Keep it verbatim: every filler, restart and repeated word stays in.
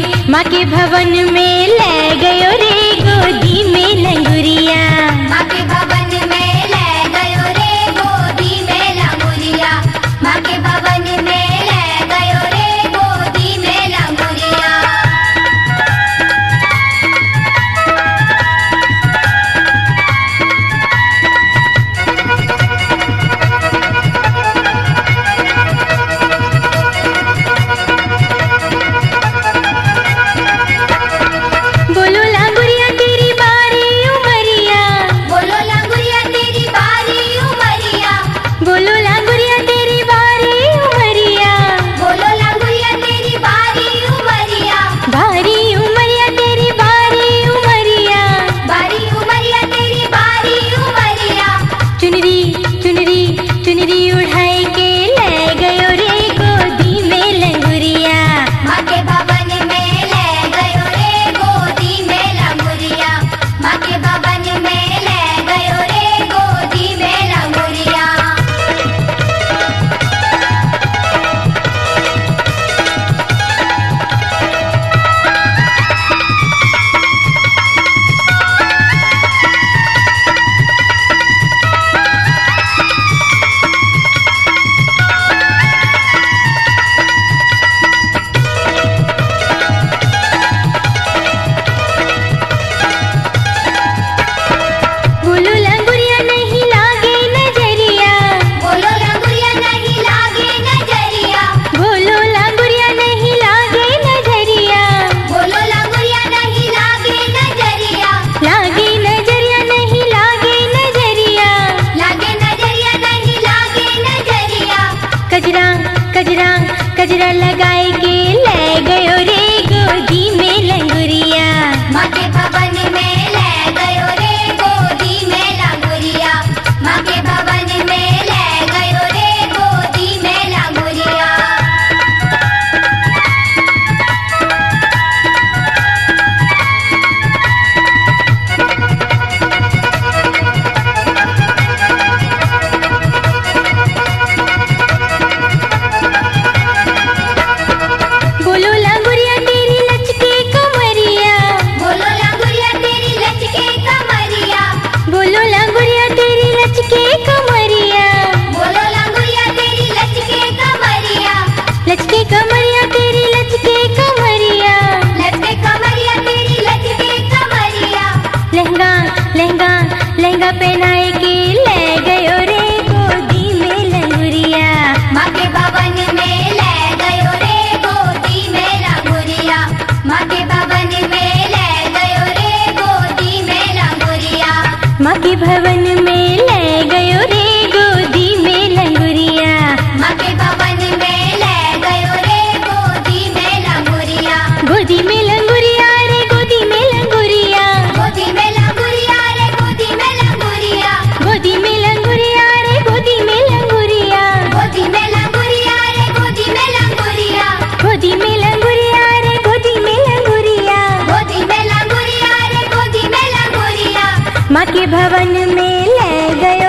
माँ के भवन में ले गयो रे गोदी में लंगुरिया। माँ के भवन में ले गयो रे गोदी में लंगुरिया। माँ के भवन में ले गयो रे गोदी में लंगुरिया। बोलो लंगुरिया तेरी बारी उमरिया। बोलो लंगुरिया तेरी बारी उमरिया। बोलो लंगुरिया तेरी बारी उमरिया। बोलो लंगुरिया तेरी बारी उमरिया। बारी उमरिया तेरी बारी उमरिया। बारी उमरिया तेरी बारी उमरिया। चुनरी चुनरी चुनरी उठाई के ले गयो रे गोदी में लंगुरिया। माँ के भवन में ले गयो रे गोदी में लंगुरिया। माँ के भवन में ले गयो रे गोदी में लंगुरिया। बोलो लंगुरिया नहीं लागे नजरिया। बोलो लंगुरिया नहीं लागे नजरिया। बोलो लंगुरिया नहीं लागे नजरिया। बोलो लंगुरिया नहीं लागे नजरिया। लागे नजरिया नहीं लागे नजरिया। लागे नजरिया नहीं लागे नजरिया। कजरा कजरा कजरा लगाए के ले गयो रे गोदी में लंगुरिया। माँ के भवन में ले गयो रे गोदी में लंगुरिया। माँ के भवन में ले गयो रे गोदी में लंगुरिया। बोलो लंगुरिया तेरी लचके कमरिया। बोलो लंगुरिया तेरी लचके कमरिया। बोलो लंगुरिया तेरी लचके कमरिया। बोलो लंगुरिया तेरी लचके कमरिया। लचके कमरिया तेरी लचके कमरिया। लचके कमरिया तेरी लचके कमरिया। लहंगा लहंगा लहंगा पहनाए के ले गयो रे गोदी में लंगुरिया। माँ के भवन में ले गयो रे गोदी में लंगुरिया। माँ के भवन में ले गयो रे गोदी में लंगुरिया। माँ के भवन में ले गयो रे गोदी में लंगुरिया। माँ के भवन में ले गयो रे गोदी में लंगुरिया। गोदी में लंगुरिया रे गोदी में लंगुरिया। गोदी में लंगुरिया रे गोदी में लंगुरिया। गोदी में लंगुरिया रे गोदी में लंगुरिया। गोदी में लंगुरिया रे गोदी में लंगुरिया। गोदी में लंगुरिया रे गोदी में लंगुरिया। गोदी में लंगुरिया रे गोदी में लंगुरिया। माँ के भवन में ले गयो